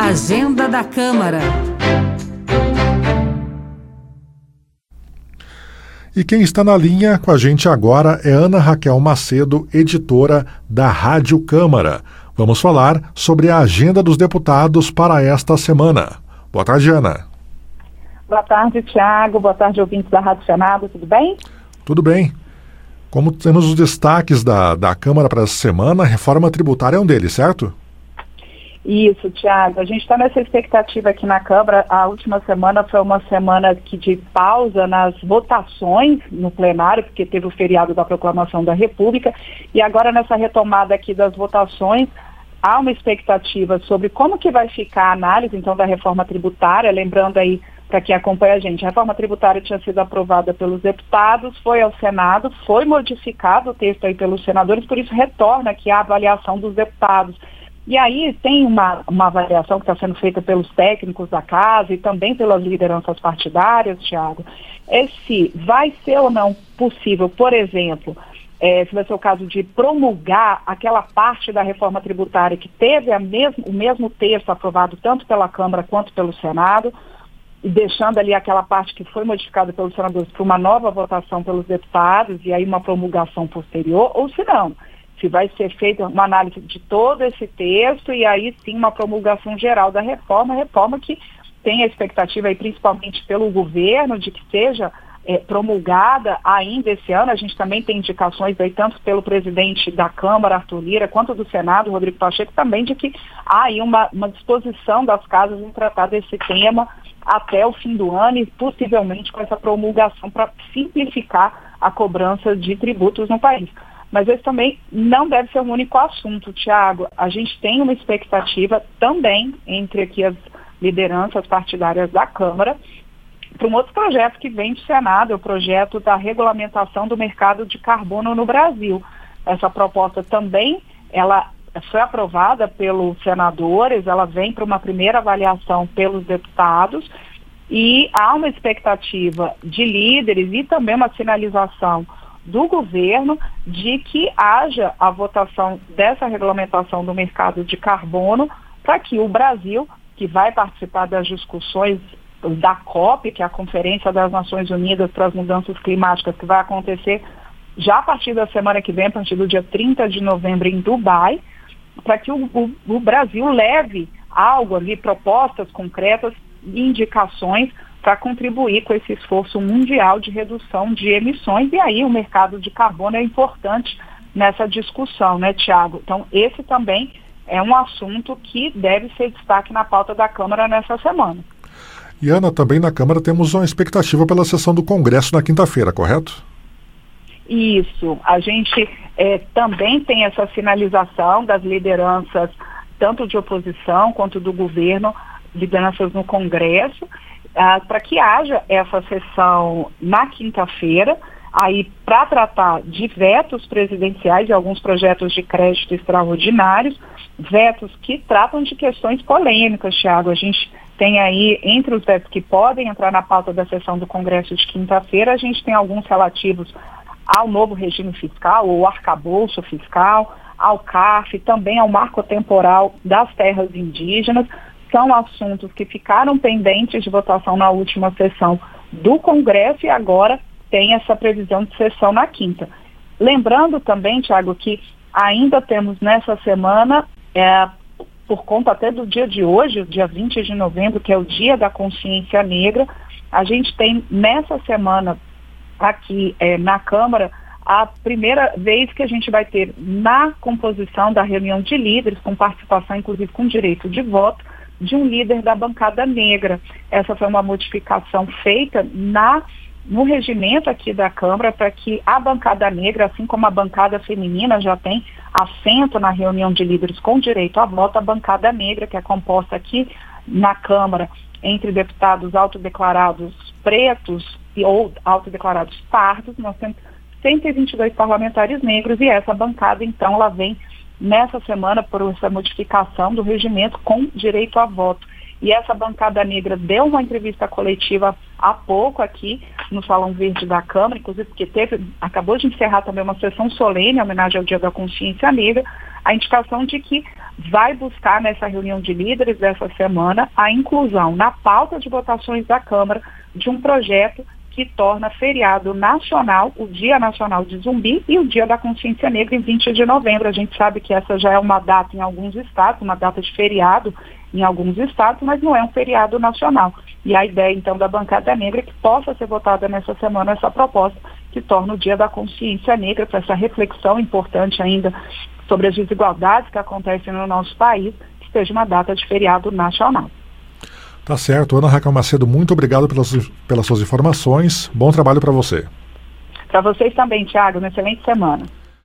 Agenda da Câmara. E quem está na linha com a gente agora é Ana Raquel Macedo, editora da Rádio Câmara. Vamos falar sobre a agenda dos deputados para esta semana. Boa tarde, Ana. Boa tarde, Tiago. Boa tarde, ouvintes da Rádio Senado. Tudo bem? Tudo bem. Como temos os destaques da Câmara para essa semana, a reforma tributária é um deles, certo? Isso, Tiago. A gente está nessa expectativa aqui na Câmara. A última semana foi uma semana de pausa nas votações no plenário, porque teve o feriado da Proclamação da República. E agora, nessa retomada aqui das votações, há uma expectativa sobre como que vai ficar a análise, então, da reforma tributária. Lembrando aí, para quem acompanha a gente, a reforma tributária tinha sido aprovada pelos deputados, foi ao Senado, foi modificado o texto aí pelos senadores, por isso retorna aqui a avaliação dos deputados. E aí tem uma avaliação que está sendo feita pelos técnicos da casa e também pelas lideranças partidárias, Tiago, se vai ser ou não possível, por exemplo, se vai ser o caso de promulgar aquela parte da reforma tributária que teve o mesmo texto aprovado tanto pela Câmara quanto pelo Senado, e deixando ali aquela parte que foi modificada pelos senadores para uma nova votação pelos deputados e aí uma promulgação posterior, ou se não. Se vai ser feita uma análise de todo esse texto e aí sim uma promulgação geral da reforma que tem a expectativa aí principalmente pelo governo de que seja promulgada ainda esse ano. A gente também tem indicações aí tanto pelo presidente da Câmara, Arthur Lira, quanto do Senado, Rodrigo Pacheco, também de que há aí uma disposição das casas em tratar desse tema até o fim do ano e possivelmente com essa promulgação para simplificar a cobrança de tributos no país. Mas esse também não deve ser o único assunto, Tiago. A gente tem uma expectativa também entre aqui as lideranças partidárias da Câmara para um outro projeto que vem do Senado, é o projeto da regulamentação do mercado de carbono no Brasil. Essa proposta também, ela foi aprovada pelos senadores, ela vem para uma primeira avaliação pelos deputados e há uma expectativa de líderes e também uma sinalização do governo de que haja a votação dessa regulamentação do mercado de carbono para que o Brasil, que vai participar das discussões da COP, que é a Conferência das Nações Unidas para as Mudanças Climáticas, que vai acontecer já a partir da semana que vem, a partir do dia 30 de novembro em Dubai, para que o Brasil leve algo ali, propostas concretas, indicações para contribuir com esse esforço mundial de redução de emissões. E aí o mercado de carbono é importante nessa discussão, né, Tiago? Então, esse também é um assunto que deve ser destaque na pauta da Câmara nessa semana. E, Ana, também na Câmara temos uma expectativa pela sessão do Congresso na quinta-feira, correto? Isso. A gente também tem essa sinalização das lideranças, tanto de oposição quanto do governo, lideranças no Congresso, para que haja essa sessão na quinta-feira, aí para tratar de vetos presidenciais e alguns projetos de crédito extraordinários, vetos que tratam de questões polêmicas, Thiago. A gente tem aí, entre os vetos que podem entrar na pauta da sessão do Congresso de quinta-feira, a gente tem alguns relativos ao novo regime fiscal, ou arcabouço fiscal, ao CARF, também ao marco temporal das terras indígenas. São assuntos que ficaram pendentes de votação na última sessão do Congresso e agora tem essa previsão de sessão na quinta. Lembrando também, Tiago, que ainda temos nessa semana, por conta até do dia de hoje, o dia 20 de novembro, que é o Dia da Consciência Negra, a gente tem nessa semana aqui na Câmara a primeira vez que a gente vai ter na composição da reunião de líderes, com participação inclusive com direito de voto, de um líder da bancada negra. Essa foi uma modificação feita no regimento aqui da Câmara para que a bancada negra, assim como a bancada feminina já tem assento na reunião de líderes com direito a voto, a bancada negra, que é composta aqui na Câmara entre deputados autodeclarados pretos ou autodeclarados pardos, nós temos 122 parlamentares negros e essa bancada, então, ela vem nessa semana por essa modificação do regimento com direito a voto. E essa bancada negra deu uma entrevista coletiva há pouco aqui no Salão Verde da Câmara, inclusive porque acabou de encerrar também uma sessão solene em homenagem ao Dia da Consciência Negra, a indicação de que vai buscar nessa reunião de líderes dessa semana a inclusão na pauta de votações da Câmara de um projeto que torna feriado nacional o Dia Nacional de Zumbi e o Dia da Consciência Negra em 20 de novembro. A gente sabe que essa já é uma data em alguns estados, uma data de feriado em alguns estados, mas não é um feriado nacional. E a ideia, então, da bancada negra é que possa ser votada nessa semana essa proposta que torna o Dia da Consciência Negra, para essa reflexão importante ainda sobre as desigualdades que acontecem no nosso país, que seja uma data de feriado nacional. Tá certo. Ana Raquel Macedo, muito obrigado pelas suas informações. Bom trabalho para você. Para vocês também, Thiago. Uma excelente semana.